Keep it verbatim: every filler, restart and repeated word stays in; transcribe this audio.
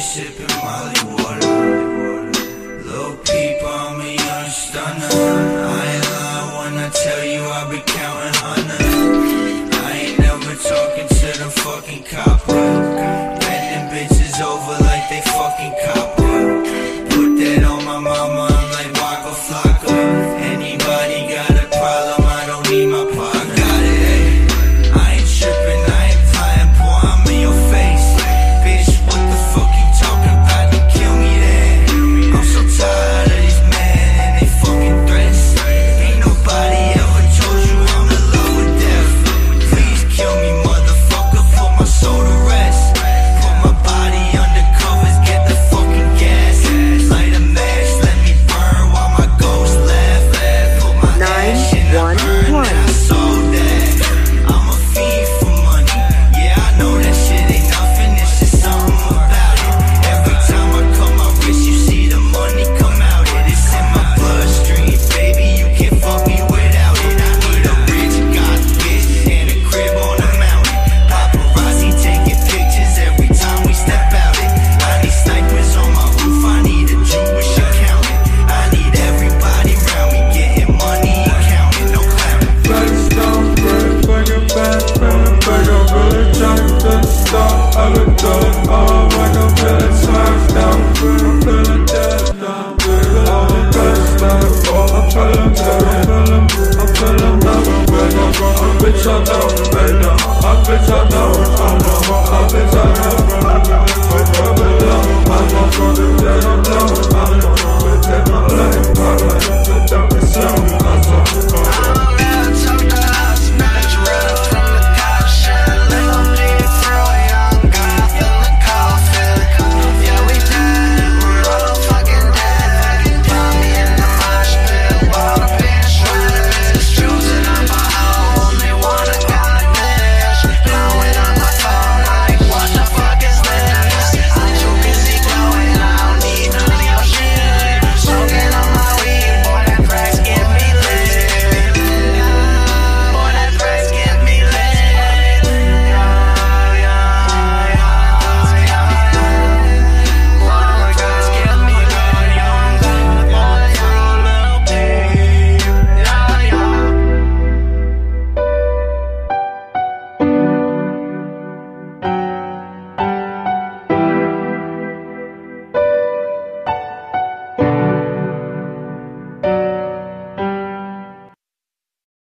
sipping Molly water. Little peep, I'm a young stunner. I ain't lying when I tell you I be counting hundreds. I ain't never talking to the fucking copper. Bending bitches over like they fucking copper. Put that on my mama, I'm like Waka Flocka. Anybody got a problem, I don't need my pa. I got it, ayy. I ain't tripping, I ain't flying, boy, I'm in your face. Bitch, what the fuck you talking about to kill me then? I'm so tired of these men and they fucking threats. Ain't nobody ever told you I'm in love with death. Please kill me, motherfucker, put my soul to rest. Put my body under covers, get the fucking gas. Light a match, let me burn while my ghost laugh. Put my ash in the burn and I sold that. I'm a fiend for money, yeah, I know that shit ain't nothing, it's just something about it. Every time I cut my wrist, you see the money come out it. It's in my bloodstream, baby, you can't fuck me without it. I need a rich god bitch and a crib on the mountain. Paparazzi taking pictures every time we step out it. I need snipers on my roof, I need a Jewish accountant. I need everybody around me getting money and counting, no clowning. Let's go, break, bring it back, bring it back. I'm really trying to stop. I've been doing all like I'm feeling smashed down. I'm feeling dead now. All the best life, oh, I'm feeling dead. I'm feeling, I'm feeling never better. I bitch, I know better. I bitch, I know, I know. I bitch, I know.